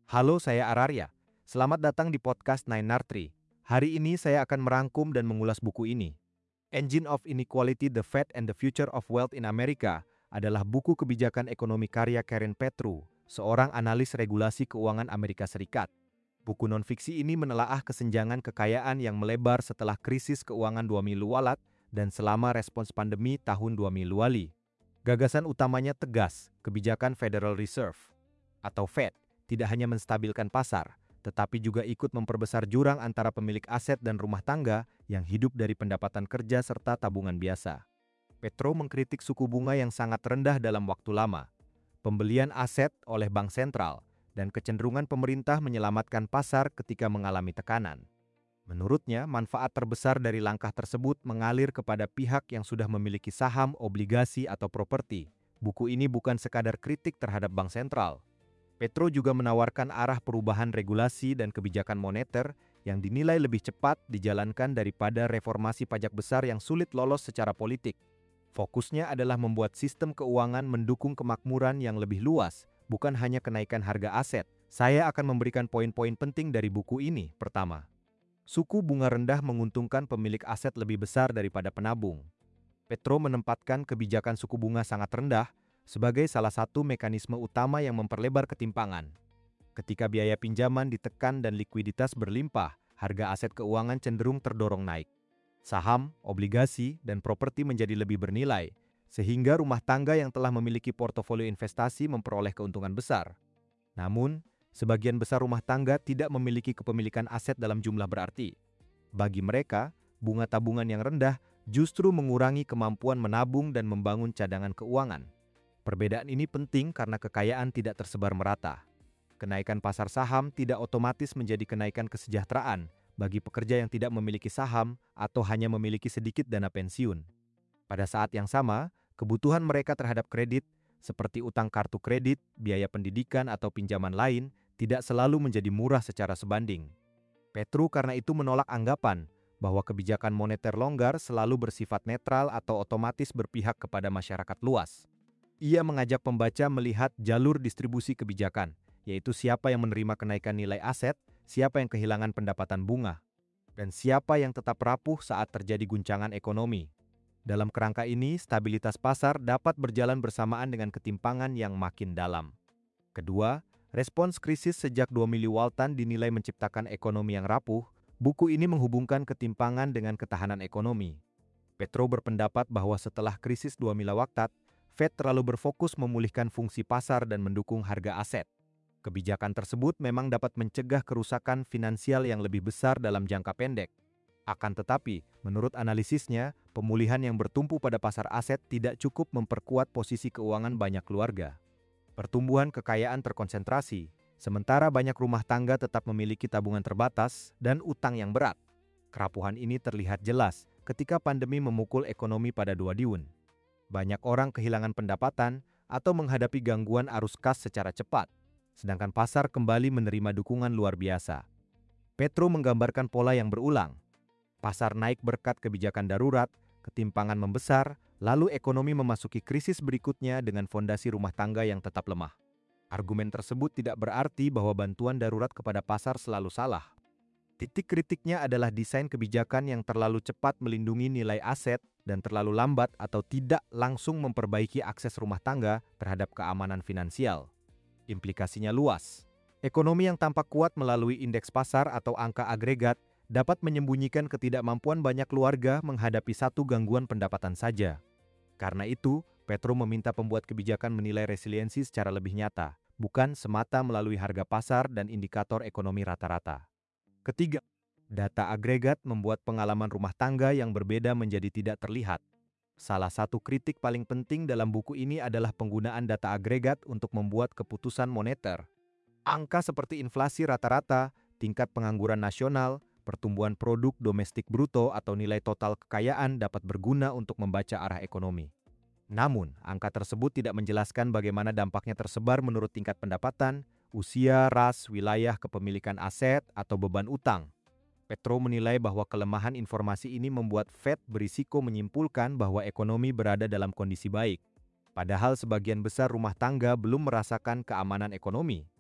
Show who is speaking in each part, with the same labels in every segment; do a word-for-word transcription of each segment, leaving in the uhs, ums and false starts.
Speaker 1: Halo, saya Ararya. Selamat datang di podcast Nine Nartri. Hari ini saya akan merangkum dan mengulas buku ini. Engine of Inequality: The Fed and the Future of Wealth in America adalah buku kebijakan ekonomi karya Karen Petru, seorang analis regulasi keuangan Amerika Serikat. Buku nonfiksi ini menelaah kesenjangan kekayaan yang melebar setelah krisis keuangan dua ribu walat dan selama respons pandemi tahun dua ribu wali. Gagasan utamanya tegas, kebijakan Federal Reserve atau Fed tidak hanya menstabilkan pasar, tetapi juga ikut memperbesar jurang antara pemilik aset dan rumah tangga yang hidup dari pendapatan kerja serta tabungan biasa. Petro mengkritik suku bunga yang sangat rendah dalam waktu lama, pembelian aset oleh bank sentral, dan kecenderungan pemerintah menyelamatkan pasar ketika mengalami tekanan. Menurutnya, manfaat terbesar dari langkah tersebut mengalir kepada pihak yang sudah memiliki saham, obligasi, atau properti. Buku ini bukan sekadar kritik terhadap bank sentral. Petro juga menawarkan arah perubahan regulasi dan kebijakan moneter yang dinilai lebih cepat dijalankan daripada reformasi pajak besar yang sulit lolos secara politik. Fokusnya adalah membuat sistem keuangan mendukung kemakmuran yang lebih luas, bukan hanya kenaikan harga aset. Saya akan memberikan poin-poin penting dari buku ini. Pertama, suku bunga rendah menguntungkan pemilik aset lebih besar daripada penabung. Petro menempatkan kebijakan suku bunga sangat rendah sebagai salah satu mekanisme utama yang memperlebar ketimpangan. Ketika biaya pinjaman ditekan dan likuiditas berlimpah, harga aset keuangan cenderung terdorong naik. Saham, obligasi, dan properti menjadi lebih bernilai, sehingga rumah tangga yang telah memiliki portofolio investasi memperoleh keuntungan besar. Namun, sebagian besar rumah tangga tidak memiliki kepemilikan aset dalam jumlah berarti. Bagi mereka, bunga tabungan yang rendah justru mengurangi kemampuan menabung dan membangun cadangan keuangan. Perbedaan ini penting karena kekayaan tidak tersebar merata. Kenaikan pasar saham tidak otomatis menjadi kenaikan kesejahteraan bagi pekerja yang tidak memiliki saham atau hanya memiliki sedikit dana pensiun. Pada saat yang sama, kebutuhan mereka terhadap kredit, seperti utang kartu kredit, biaya pendidikan, atau pinjaman lain, tidak selalu menjadi murah secara sebanding. Petru karena itu menolak anggapan bahwa kebijakan moneter longgar selalu bersifat netral atau otomatis berpihak kepada masyarakat luas. Ia mengajak pembaca melihat jalur distribusi kebijakan, yaitu siapa yang menerima kenaikan nilai aset, siapa yang kehilangan pendapatan bunga, dan siapa yang tetap rapuh saat terjadi guncangan ekonomi. Dalam kerangka ini, stabilitas pasar dapat berjalan bersamaan dengan ketimpangan yang makin dalam. Kedua, respons krisis sejak dua ribu waltan dinilai menciptakan ekonomi yang rapuh. Buku ini menghubungkan ketimpangan dengan ketahanan ekonomi. Petro berpendapat bahwa setelah krisis dua ribu waktat, Fed terlalu berfokus memulihkan fungsi pasar dan mendukung harga aset. Kebijakan tersebut memang dapat mencegah kerusakan finansial yang lebih besar dalam jangka pendek. Akan tetapi, menurut analisisnya, pemulihan yang bertumpu pada pasar aset tidak cukup memperkuat posisi keuangan banyak keluarga. Pertumbuhan kekayaan terkonsentrasi, sementara banyak rumah tangga tetap memiliki tabungan terbatas dan utang yang berat. Kerapuhan ini terlihat jelas ketika pandemi memukul ekonomi pada dua ribuan. Banyak orang kehilangan pendapatan atau menghadapi gangguan arus kas secara cepat, sedangkan pasar kembali menerima dukungan luar biasa. Petro menggambarkan pola yang berulang. Pasar naik berkat kebijakan darurat, ketimpangan membesar, lalu ekonomi memasuki krisis berikutnya dengan fondasi rumah tangga yang tetap lemah. Argumen tersebut tidak berarti bahwa bantuan darurat kepada pasar selalu salah. Titik kritiknya adalah desain kebijakan yang terlalu cepat melindungi nilai aset dan terlalu lambat atau tidak langsung memperbaiki akses rumah tangga terhadap keamanan finansial. Implikasinya luas. Ekonomi yang tampak kuat melalui indeks pasar atau angka agregat dapat menyembunyikan ketidakmampuan banyak keluarga menghadapi satu gangguan pendapatan saja. Karena itu, Petro meminta pembuat kebijakan menilai resiliensi secara lebih nyata, bukan semata melalui harga pasar dan indikator ekonomi rata-rata. Ketiga, data agregat membuat pengalaman rumah tangga yang berbeda menjadi tidak terlihat. Salah satu kritik paling penting dalam buku ini adalah penggunaan data agregat untuk membuat keputusan moneter. Angka seperti inflasi rata-rata, tingkat pengangguran nasional, pertumbuhan produk domestik bruto, atau nilai total kekayaan dapat berguna untuk membaca arah ekonomi. Namun, angka tersebut tidak menjelaskan bagaimana dampaknya tersebar menurut tingkat pendapatan, usia, ras, wilayah kepemilikan aset, atau beban utang. Petro menilai bahwa kelemahan informasi ini membuat Fed berisiko menyimpulkan bahwa ekonomi berada dalam kondisi baik, padahal sebagian besar rumah tangga belum merasakan keamanan ekonomi.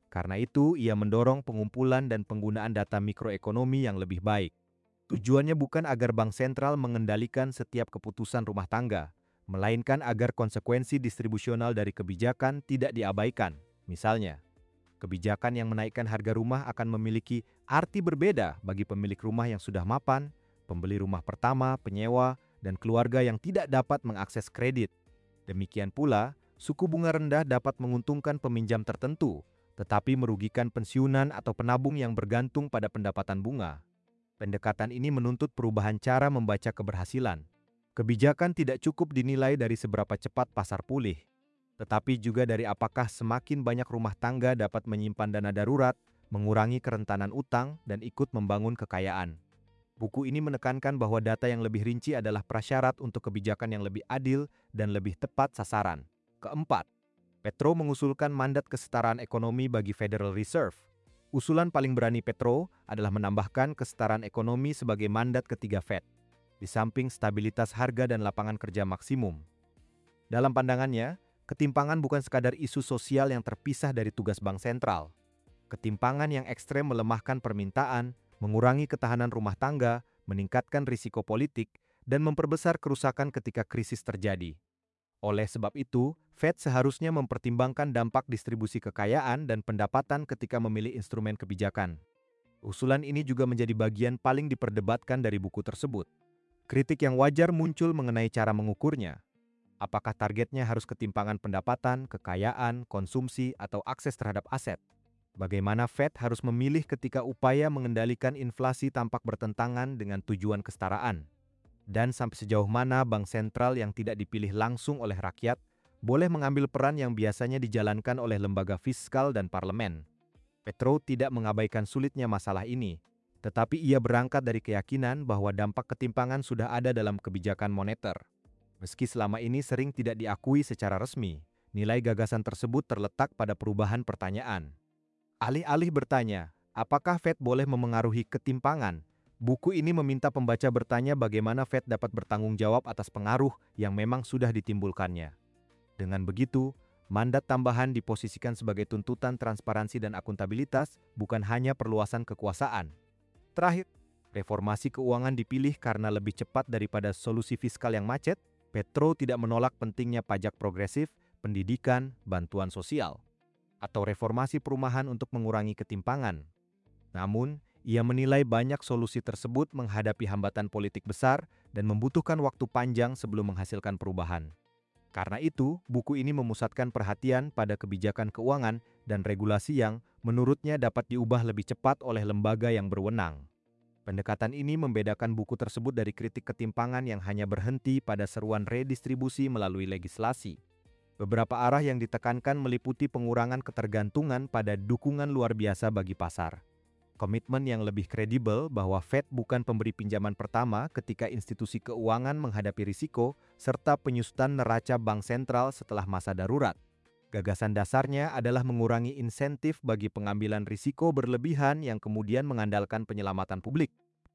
Speaker 1: Karena itu, ia mendorong pengumpulan dan penggunaan data mikroekonomi yang lebih baik. Tujuannya bukan agar bank sentral mengendalikan setiap keputusan rumah tangga, melainkan agar konsekuensi distribusional dari kebijakan tidak diabaikan. Misalnya, kebijakan yang menaikkan harga rumah akan memiliki arti berbeda bagi pemilik rumah yang sudah mapan, pembeli rumah pertama, penyewa, dan keluarga yang tidak dapat mengakses kredit. Demikian pula, suku bunga rendah dapat menguntungkan peminjam tertentu, tetapi merugikan pensiunan atau penabung yang bergantung pada pendapatan bunga. Pendekatan ini menuntut perubahan cara membaca keberhasilan. Kebijakan tidak cukup dinilai dari seberapa cepat pasar pulih, tetapi juga dari apakah semakin banyak rumah tangga dapat menyimpan dana darurat, mengurangi kerentanan utang, dan ikut membangun kekayaan. Buku ini menekankan bahwa data yang lebih rinci adalah prasyarat untuk kebijakan yang lebih adil dan lebih tepat sasaran. Keempat, Petro mengusulkan mandat kesetaraan ekonomi bagi Federal Reserve. Usulan paling berani Petro adalah menambahkan kesetaraan ekonomi sebagai mandat ketiga Fed, di samping stabilitas harga dan lapangan kerja maksimum. Dalam pandangannya, ketimpangan bukan sekadar isu sosial yang terpisah dari tugas bank sentral. Ketimpangan yang ekstrem melemahkan permintaan, mengurangi ketahanan rumah tangga, meningkatkan risiko politik, dan memperbesar kerusakan ketika krisis terjadi. Oleh sebab itu, Fed seharusnya mempertimbangkan dampak distribusi kekayaan dan pendapatan ketika memilih instrumen kebijakan. Usulan ini juga menjadi bagian paling diperdebatkan dari buku tersebut. Kritik yang wajar muncul mengenai cara mengukurnya. Apakah targetnya harus ketimpangan pendapatan, kekayaan, konsumsi, atau akses terhadap aset? Bagaimana Fed harus memilih ketika upaya mengendalikan inflasi tampak bertentangan dengan tujuan kesetaraan? Dan sampai sejauh mana bank sentral yang tidak dipilih langsung oleh rakyat boleh mengambil peran yang biasanya dijalankan oleh lembaga fiskal dan parlemen. Petro tidak mengabaikan sulitnya masalah ini, tetapi ia berangkat dari keyakinan bahwa dampak ketimpangan sudah ada dalam kebijakan moneter. Meski selama ini sering tidak diakui secara resmi, nilai gagasan tersebut terletak pada perubahan pertanyaan. Alih-alih bertanya, apakah Fed boleh memengaruhi ketimpangan? Buku ini meminta pembaca bertanya bagaimana Fed dapat bertanggung jawab atas pengaruh yang memang sudah ditimbulkannya. Dengan begitu, mandat tambahan diposisikan sebagai tuntutan transparansi dan akuntabilitas, bukan hanya perluasan kekuasaan. Terakhir, reformasi keuangan dipilih karena lebih cepat daripada solusi fiskal yang macet. Petro tidak menolak pentingnya pajak progresif, pendidikan, bantuan sosial, atau reformasi perumahan untuk mengurangi ketimpangan. Namun, ia menilai banyak solusi tersebut menghadapi hambatan politik besar dan membutuhkan waktu panjang sebelum menghasilkan perubahan. Karena itu, buku ini memusatkan perhatian pada kebijakan keuangan dan regulasi yang, menurutnya, dapat diubah lebih cepat oleh lembaga yang berwenang. Pendekatan ini membedakan buku tersebut dari kritik ketimpangan yang hanya berhenti pada seruan redistribusi melalui legislasi. Beberapa arah yang ditekankan meliputi pengurangan ketergantungan pada dukungan luar biasa bagi pasar, komitmen yang lebih kredibel bahwa Fed bukan pemberi pinjaman pertama ketika institusi keuangan menghadapi risiko, serta penyusutan neraca bank sentral setelah masa darurat. Gagasan dasarnya adalah mengurangi insentif bagi pengambilan risiko berlebihan yang kemudian mengandalkan penyelamatan publik.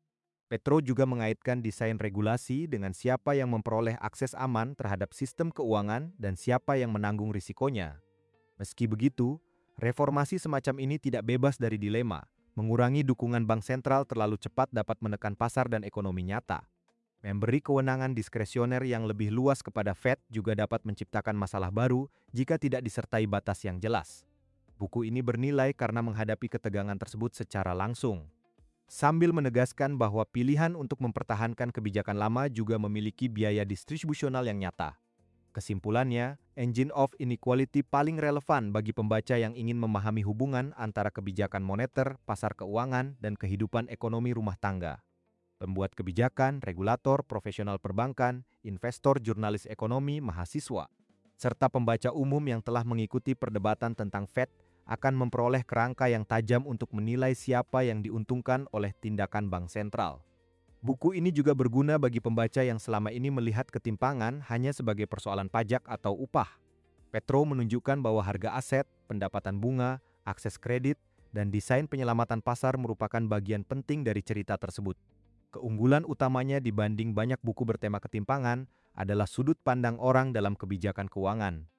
Speaker 1: Petro juga mengaitkan desain regulasi dengan siapa yang memperoleh akses aman terhadap sistem keuangan dan siapa yang menanggung risikonya. Meski begitu, reformasi semacam ini tidak bebas dari dilema. Mengurangi dukungan bank sentral terlalu cepat dapat menekan pasar dan ekonomi nyata. Memberi kewenangan diskresioner yang lebih luas kepada Fed juga dapat menciptakan masalah baru jika tidak disertai batas yang jelas. Buku ini bernilai karena menghadapi ketegangan tersebut secara langsung, sambil menegaskan bahwa pilihan untuk mempertahankan kebijakan lama juga memiliki biaya distribusional yang nyata. Kesimpulannya, Engine of Inequality paling relevan bagi pembaca yang ingin memahami hubungan antara kebijakan moneter, pasar keuangan, dan kehidupan ekonomi rumah tangga. Pembuat kebijakan, regulator, profesional perbankan, investor, jurnalis ekonomi, mahasiswa, serta pembaca umum yang telah mengikuti perdebatan tentang Fed akan memperoleh kerangka yang tajam untuk menilai siapa yang diuntungkan oleh tindakan bank sentral. Buku ini juga berguna bagi pembaca yang selama ini melihat ketimpangan hanya sebagai persoalan pajak atau upah. Petro menunjukkan bahwa harga aset, pendapatan bunga, akses kredit, dan desain penyelamatan pasar merupakan bagian penting dari cerita tersebut. Keunggulan utamanya dibanding banyak buku bertema ketimpangan adalah sudut pandang orang dalam kebijakan keuangan.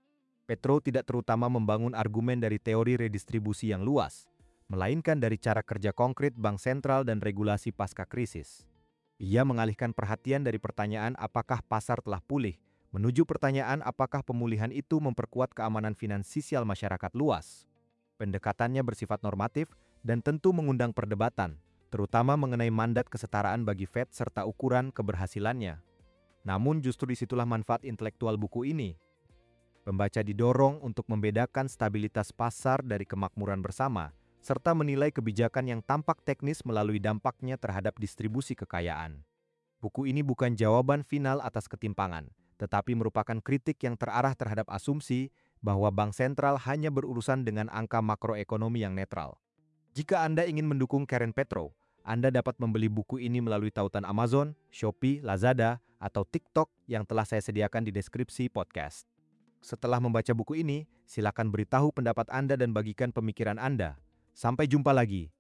Speaker 1: Petro tidak terutama membangun argumen dari teori redistribusi yang luas, melainkan dari cara kerja konkret bank sentral dan regulasi pasca krisis. Ia mengalihkan perhatian dari pertanyaan apakah pasar telah pulih, menuju pertanyaan apakah pemulihan itu memperkuat keamanan finansial masyarakat luas. Pendekatannya bersifat normatif dan tentu mengundang perdebatan, terutama mengenai mandat kesetaraan bagi Fed serta ukuran keberhasilannya. Namun justru disitulah manfaat intelektual buku ini. Pembaca didorong untuk membedakan stabilitas pasar dari kemakmuran bersama, serta menilai kebijakan yang tampak teknis melalui dampaknya terhadap distribusi kekayaan. Buku ini bukan jawaban final atas ketimpangan, tetapi merupakan kritik yang terarah terhadap asumsi bahwa bank sentral hanya berurusan dengan angka makroekonomi yang netral. Jika Anda ingin mendukung Karen Petro, Anda dapat membeli buku ini melalui tautan Amazon, Shopee, Lazada, atau TikTok yang telah saya sediakan di deskripsi podcast. Setelah membaca buku ini, silakan beritahu pendapat Anda dan bagikan pemikiran Anda. Sampai jumpa lagi.